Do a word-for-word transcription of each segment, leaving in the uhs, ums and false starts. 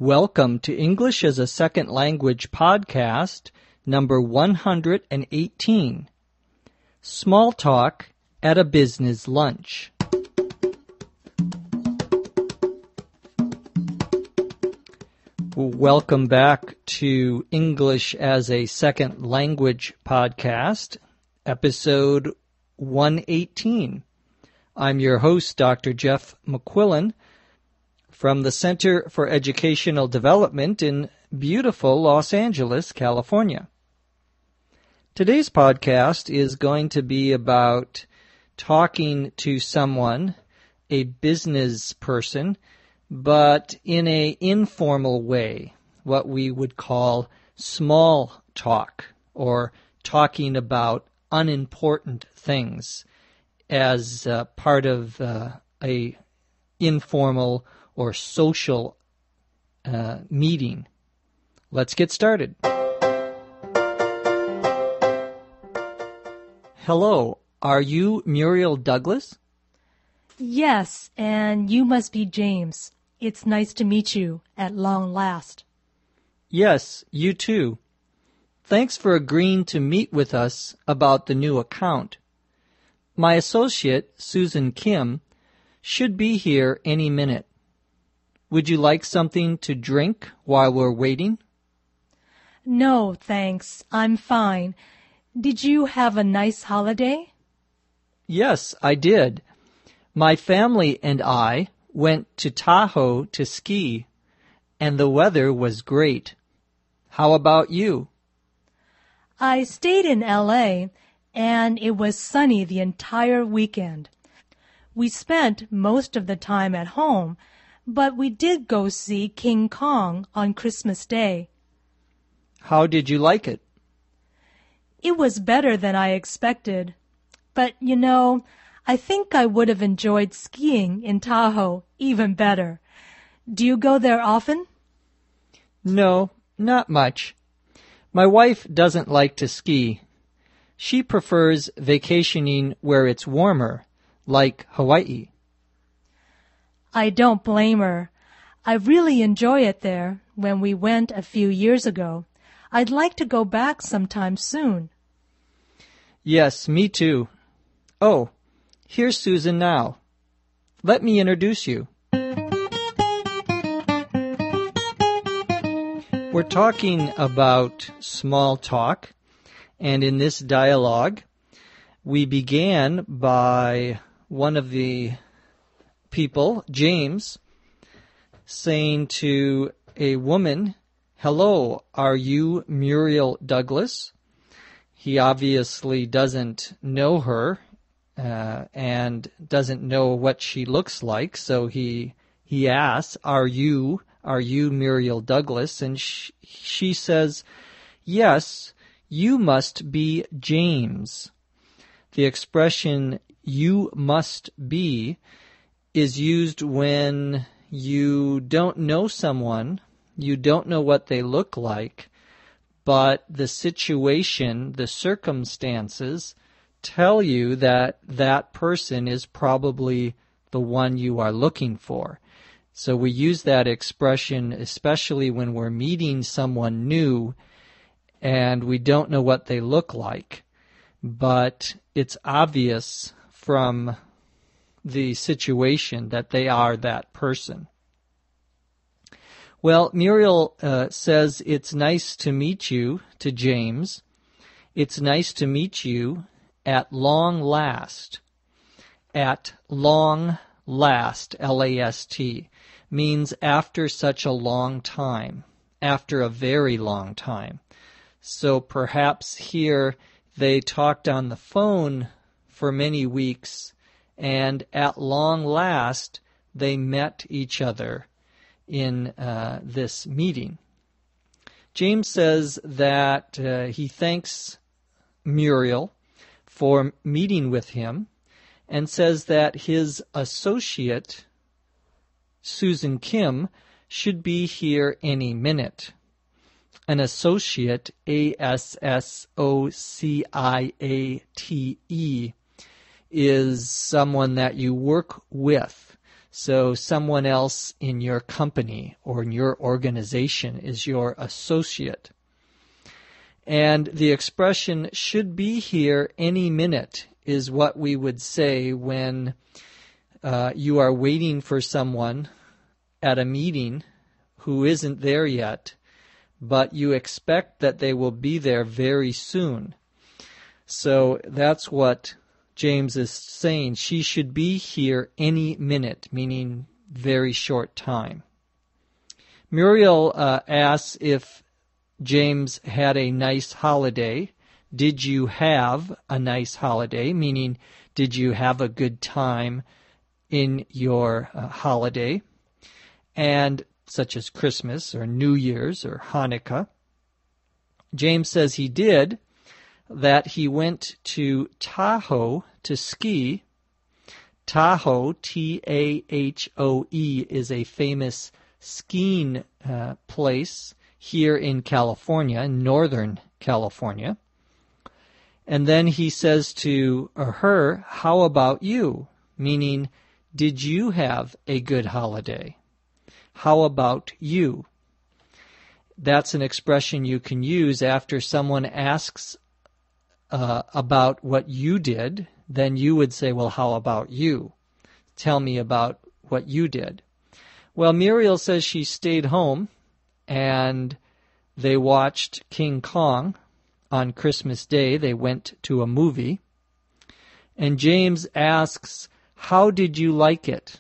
Welcome to English as a Second Language podcast, number one hundred eighteen. Small Talk at a Business Lunch. Welcome back to English as a Second Language podcast, episode one eighteen. I'm your host, Doctor Jeff McQuillan, from the Center for Educational Development in beautiful Los Angeles, California. Today's podcast is going to be about talking to someone, a business person, but in an informal way, what we would call small talk, or talking about unimportant things as uh, part of uh, a informal or social uh, meeting. Let's get started. Hello, are you Muriel Douglas? Yes, and you must be James. It's nice to meet you at long last. Yes, you too. Thanks for agreeing to meet with us about the new account. My associate, Susan Kim, should be here any minute. Would you like something to drink while we're waiting? No, thanks. I'm fine. Did you have a nice holiday? Yes, I did. My family and I went to Tahoe to ski, and the weather was great. How about you? I stayed in L A, and it was sunny the entire weekend. We spent most of the time at home, but we did go see King Kong on Christmas Day. How did you like it? It was better than I expected. But, you know, I think I would have enjoyed skiing in Tahoe even better. Do you go there often? No, not much. My wife doesn't like to ski. She prefers vacationing where it's warmer, like Hawaii. I don't blame her. I really enjoy it there when we went a few years ago. I'd like to go back sometime soon. Yes, me too. Oh, here's Susan now. Let me introduce you. We're talking about small talk, and in this dialogue, we began by one of the people, James, saying to a woman, "Hello, are you Muriel Douglas?" He obviously doesn't know her uh, and doesn't know what she looks like, so he he asks, "Are you are you Muriel Douglas?" And sh- she says, "Yes, you must be James." The expression "you must be" is used when you don't know someone, you don't know what they look like, but the situation, the circumstances tell you that that person is probably the one you are looking for. So we use that expression especially when we're meeting someone new and we don't know what they look like, but it's obvious from the situation that they are that person. Well, Muriel uh, says, "It's nice to meet you," to James. "It's nice to meet you at long last." At long last, L A S T, means after such a long time, after a very long time. So perhaps here they talked on the phone for many weeks, and at long last, they met each other in uh, this meeting. James says that uh, he thanks Muriel for meeting with him and says that his associate, Susan Kim, should be here any minute. An associate, A S S O C I A T E, is someone that you work with, So someone else in your company or in your organization is your associate. And the expression should be here any minute is what we would say when uh, you are waiting for someone at a meeting who isn't there yet, but you expect that they will be there very soon. So that's what James is saying. She should be here any minute, meaning very short time. Muriel uh, asks if James had a nice holiday. Did you have a nice holiday? Meaning, did you have a good time in your uh, holiday? And such as Christmas or New Year's or Hanukkah. James says he did, that he went to Tahoe to ski. Tahoe, T A H O E, is a famous skiing uh, place here in California, in Northern California. And then he says to her, how about you? Meaning, did you have a good holiday? How about you? That's an expression you can use after someone asks uh, about what you did. Then you would say, well, how about you? Tell me about what you did. Well, Muriel says she stayed home and they watched King Kong on Christmas Day. They went to a movie. And James asks, how did you like it?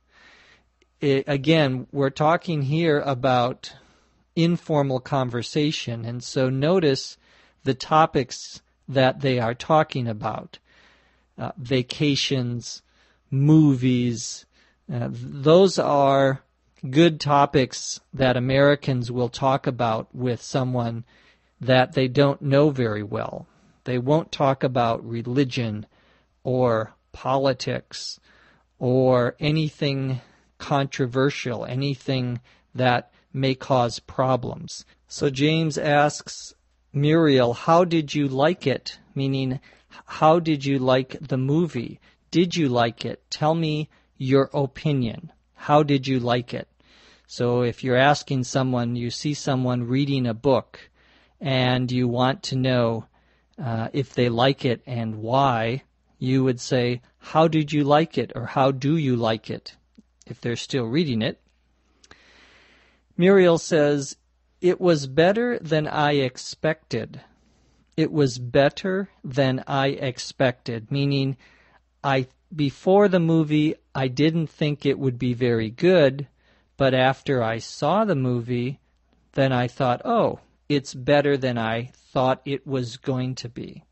It, again, we're talking here about informal conversation, and so notice the topics that they are talking about. Uh, vacations, movies, uh, those are good topics that Americans will talk about with someone that they don't know very well. They won't talk about religion or politics or anything controversial, anything that may cause problems. So James asks Muriel, how did you like it? Meaning, how did you like the movie? Did you like it? Tell me your opinion. How did you like it? So if you're asking someone, you see someone reading a book, and you want to know uh, if they like it and why, you would say, how did you like it? Or how do you like it? If they're still reading it. Muriel says, it was better than I expected. It was better than I expected, meaning I before the movie, I didn't think it would be very good, but after I saw the movie, then I thought, oh, it's better than I thought it was going to be.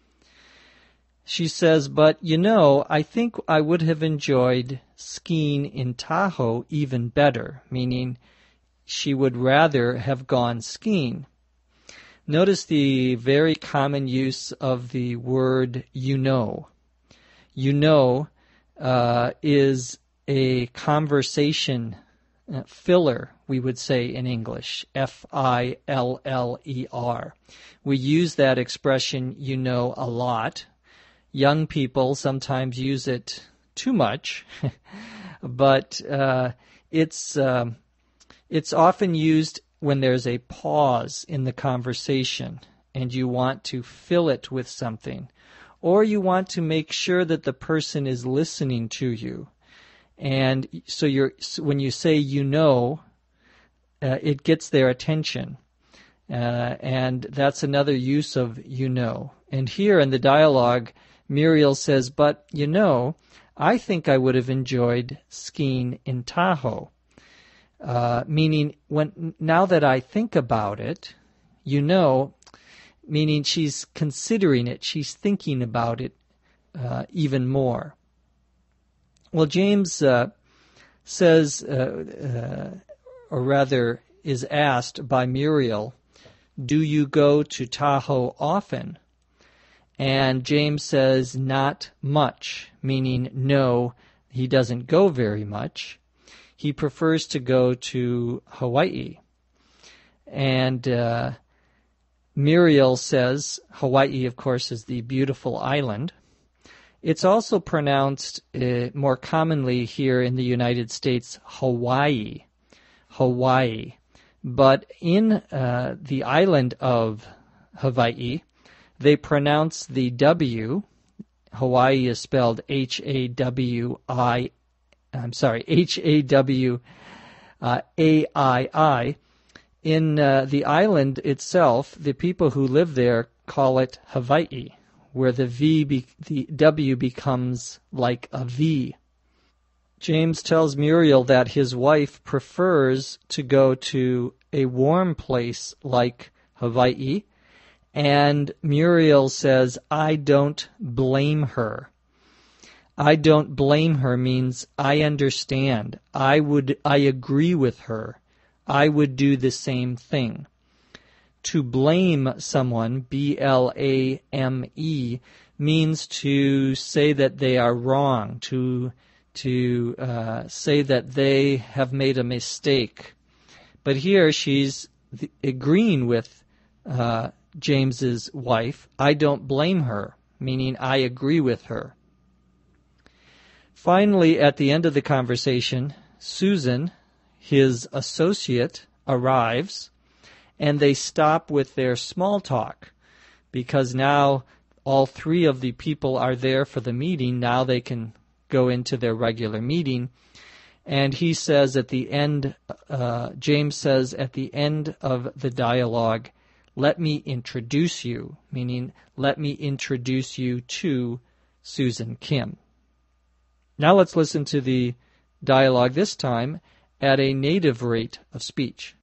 She says, but you know, I think I would have enjoyed skiing in Tahoe even better, meaning she would rather have gone skiing. Notice the very common use of the word you know. You know uh, is a conversation uh, filler, we would say in English, F I L L E R. We use that expression, you know, a lot. Young people sometimes use it too much, but uh, it's um, it's often used when there's a pause in the conversation and you want to fill it with something, or you want to make sure that the person is listening to you. And so you're when you say you know, uh, it gets their attention. Uh, and that's another use of you know. And here in the dialogue, Muriel says, but, you know, I think I would have enjoyed skiing in Tahoe. Uh, meaning, when now that I think about it, you know, meaning she's considering it, she's thinking about it uh, even more. Well, James uh, says, uh, uh, or rather is asked by Muriel, do you go to Tahoe often? And James says, not much, meaning no, he doesn't go very much. He prefers to go to Hawaii. And uh, Muriel says, Hawaii, of course, is the beautiful island. It's also pronounced uh, more commonly here in the United States, Hawaii. Hawaii. But in uh, the island of Hawaii, they pronounce the W. Hawaii is spelled H A W I, I'm sorry, H A W A I I. In uh, the island itself, the people who live there call it Hawaii, where the V, be, the W becomes like a V. James tells Muriel that his wife prefers to go to a warm place like Hawaii, and Muriel says, I don't blame her. I don't blame her means I understand. I would, I agree with her. I would do the same thing. To blame someone, B L A M E, means to say that they are wrong, to to uh, say that they have made a mistake. But here she's th- agreeing with uh, James's wife. I don't blame her, meaning I agree with her. Finally, at the end of the conversation, Susan, his associate, arrives, and they stop with their small talk, because now all three of the people are there for the meeting. Now they can go into their regular meeting. And he says at the end, uh, James says at the end of the dialogue, let me introduce you, meaning let me introduce you to Susan Kim. Now let's listen to the dialogue, this time at a native rate of speech.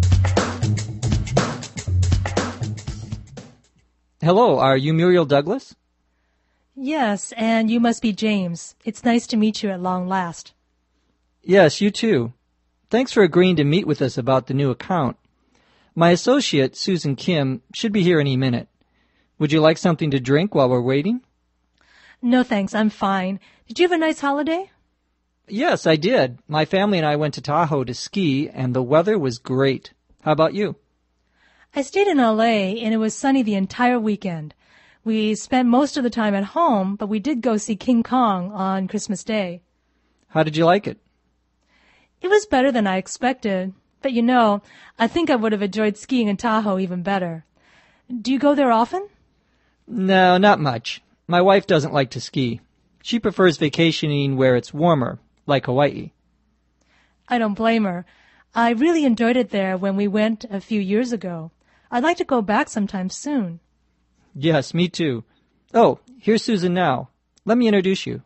Hello, are you Muriel Douglas? Yes, and you must be James. It's nice to meet you at long last. Yes, you too. Thanks for agreeing to meet with us about the new account. My associate, Susan Kim, should be here any minute. Would you like something to drink while we're waiting? No, thanks. I'm fine. Did you have a nice holiday? Yes, I did. My family and I went to Tahoe to ski, and the weather was great. How about you? I stayed in L A, and it was sunny the entire weekend. We spent most of the time at home, but we did go see King Kong on Christmas Day. How did you like it? It was better than I expected. But you know, I think I would have enjoyed skiing in Tahoe even better. Do you go there often? No, not much. My wife doesn't like to ski. She prefers vacationing where it's warmer, like Hawaii. I don't blame her. I really enjoyed it there when we went a few years ago. I'd like to go back sometime soon. Yes, me too. Oh, here's Susan now. Let me introduce you.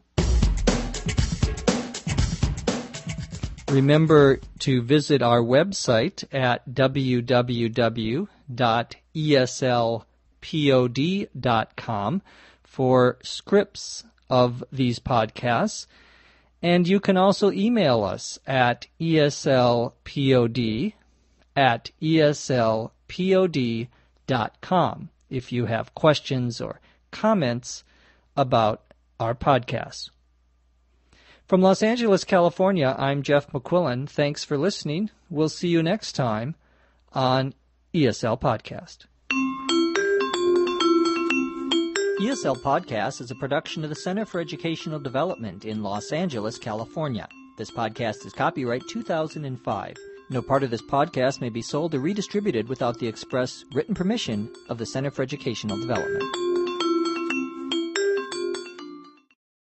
Remember to visit our website at w w w dot e s l pod dot com for scripts of these podcasts. And you can also email us at eslpod at eslpod dot com if you have questions or comments about our podcasts. From Los Angeles, California, I'm Jeff McQuillan. Thanks for listening. We'll see you next time on E S L Podcast. E S L Podcast is a production of the Center for Educational Development in Los Angeles, California. This podcast is copyright two thousand five. No part of this podcast may be sold or redistributed without the express written permission of the Center for Educational Development.